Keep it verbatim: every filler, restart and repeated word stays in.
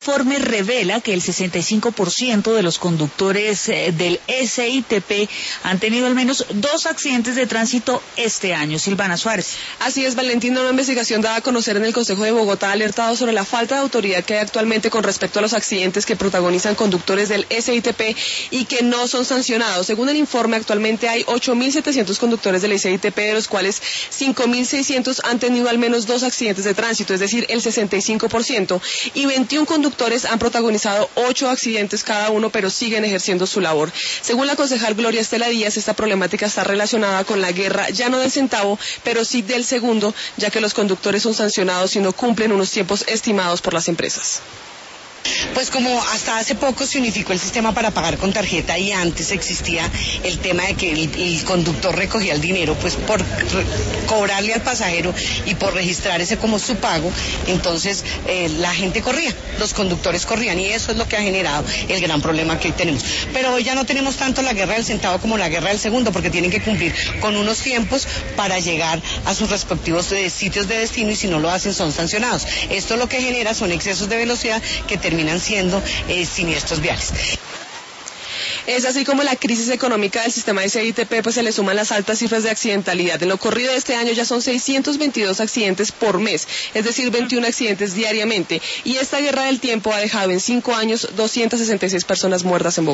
informe revela que el sesenta y cinco por ciento de los conductores eh, del S I T P han tenido al menos dos accidentes de tránsito este año. Silvana Suárez. Así es, Valentina, una investigación dada a conocer en el Consejo de Bogotá ha alertado sobre la falta de autoridad que hay actualmente con respecto a los accidentes que protagonizan conductores del S I T P y que no son sancionados. Según el informe, actualmente hay ocho mil setecientos conductores del S I T P, de los cuales cinco mil seiscientos han tenido al menos dos accidentes de tránsito, es decir, el sesenta y cinco por ciento, y veintiún conductores han protagonizado ocho accidentes cada uno, pero siguen ejerciendo su labor. Según la concejal Gloria Estela Díaz, esta problemática está relacionada con la guerra, ya no del centavo, pero sí del segundo, ya que los conductores son sancionados si no cumplen unos tiempos estimados por las empresas. Pues como hasta hace poco se unificó el sistema para pagar con tarjeta y antes existía el tema de que el, el conductor recogía el dinero pues por cobrarle al pasajero y por registrar ese como su pago, entonces eh, la gente corría, los conductores corrían y eso es lo que ha generado el gran problema que hoy tenemos. Pero hoy ya no tenemos tanto la guerra del centavo como la guerra del segundo, porque tienen que cumplir con unos tiempos para llegar a sus respectivos eh, sitios de destino y si no lo hacen son sancionados. Esto lo que genera son excesos de velocidad que terminan siendo eh, siniestros viales. Es así como la crisis económica del sistema S I T P, pues se le suman las altas cifras de accidentalidad. En lo corrido de este año ya son seiscientos veintidós accidentes por mes, es decir, veintiún accidentes diariamente. Y esta guerra del tiempo ha dejado en cinco años doscientas sesenta y seis personas muertas en Bogotá.